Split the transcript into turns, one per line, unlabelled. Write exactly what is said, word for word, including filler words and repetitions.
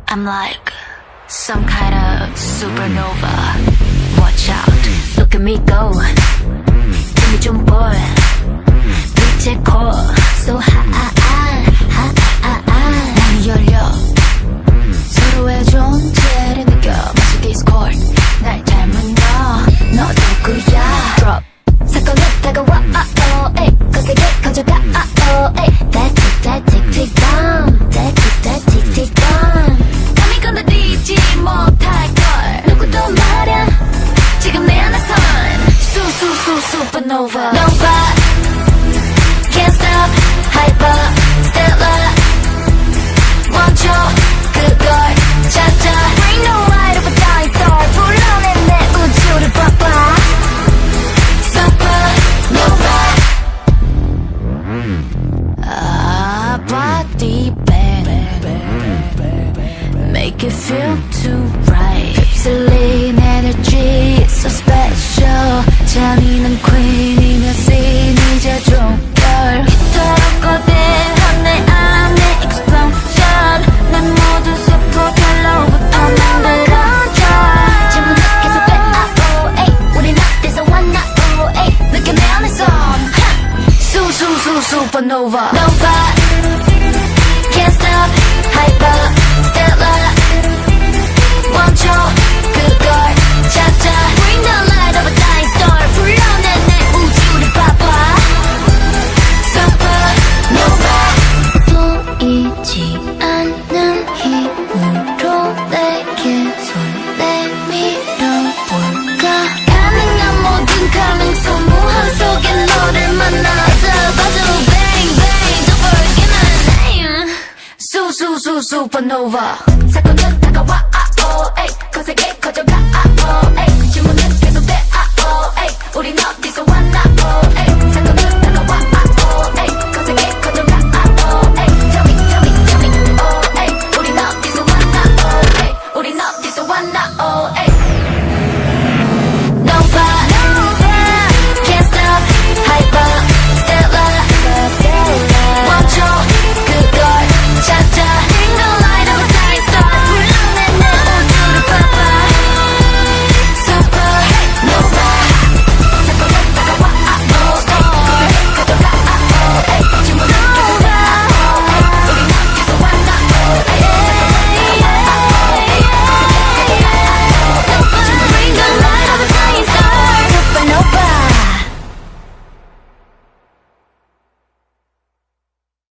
I'm like some kind of supernova. Watch out, look at me go. 등이 좀 보여. 빛의 core so high, high, high, high. 문이 열려. 서로의 존재를 느껴. 마치 디스코드. 날 닮은 너, 너 누구야? Drop. 사건은 다가와. Oh, oh, 거세게 커져가. Oh, oh, that tick, that tick, tick down. That tick, that tick, tick down. 감히 건드리지 못할걸. 누구도 말야. 지금 내 안에선 수수수 supernova. Nova. Can't stop. Hyper. Stellar. 멈춰. 그걸 찾아. Bring the light of a dying star. 불러내 내 우주를 봐봐. Supernova. Ah, body bang. Make it feel too right. 휩쓸린 energy so special. 잔인한 queen이면 scene 이제 종결. 이토록 거대한 내 안에 explosion. 내 모든 세포 결로부터 만들어져. 질문은 계속돼. Oh, oh, 우린 어디서 왔나? Oh, oh, 느껴 내 안에선 수수수 supernova. Nova. Can't stop. Hyper. Stellar. 멈춰. 그걸 찾아. Bring the light of a dying star. 불러내 내 우주를 봐봐. Supernova. 보이지 않는 힘으로 내게 손 내밀어볼까. 가능한 모든 가능성 무한 속에 너를 만나서 봐줘. Bang bang don't forget my name. 수수수 supernova. 사건은 다가와. Oh, ay, 거세게 커져가. Oh, ay, 질문은 계속돼. Oh, ay, 우린 어디서 왔나? Oh, ay.